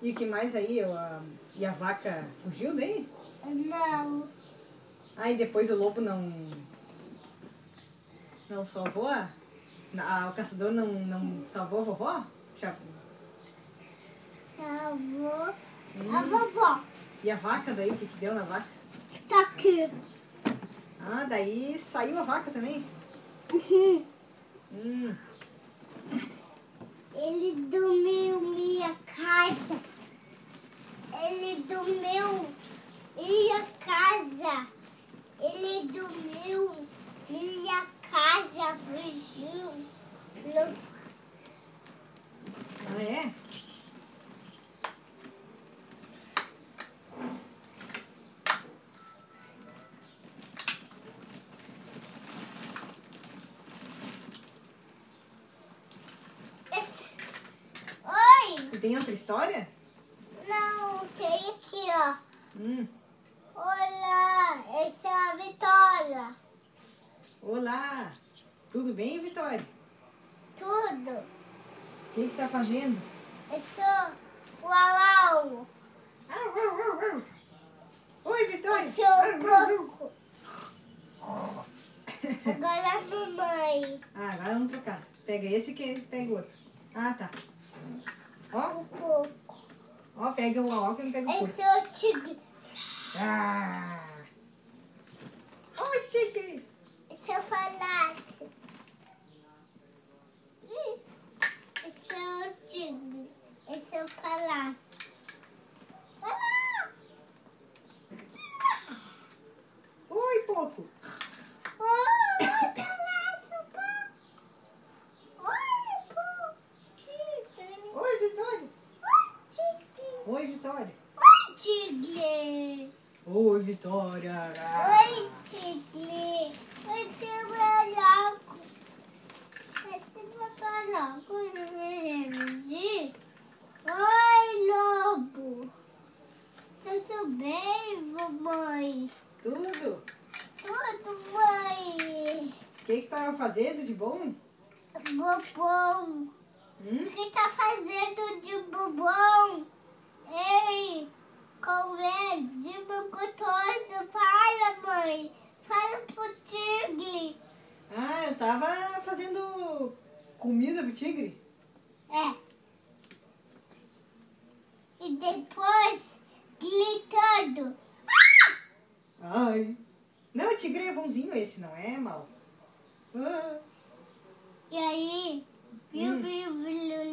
E o que mais aí? E a vaca fugiu daí? Não. Aí depois o lobo não salvou o caçador não salvou a vovó? Salvou Hum. a vovó. E a vaca daí? O que deu na vaca? Tá aqui. Ah, daí saiu a vaca também? Hum. Ele dormiu minha casa. Ele dormiu minha casa. Ele dormiu minha casa. Fugiu. Ah, é? Oi! E tem outra história? Não, tem aqui, ó. Hum. Olá, essa é a Vitória. Olá! Tudo bem, Vitória? Tudo. O que tá fazendo? Eu sou o Alau. Oi, Vitória! Eu sou o Coco. Agora a mamãe. Ah, agora vamos trocar. Pega esse que pega o outro. Ah, tá. Ó, O Coco. ó, pega o Alau que não pega o Eu porco. sou o Tigre. Ah! Oi, tigre! Se eu falasse. Eu sou o Tigre. E se eu falasse. Oi, porco! Oi, Vitória! Oi, Vitória! Oi, Tigre! Oi, Vitória! Oi, Tigre! Esse é meu louco! Esse é meu louco! Oi, lobo! Tudo bem, mamãe? Tudo? Tudo, mãe! O que tava fazendo de bom? Bobão! O que tá fazendo de bobão? Ei, com ele, de meu gostoso, fala, mãe. Fala pro tigre. Ah, eu tava fazendo comida pro tigre. É. E depois, gritando. Ai. Não, o tigre é bonzinho esse, não é mal. Ah. E aí,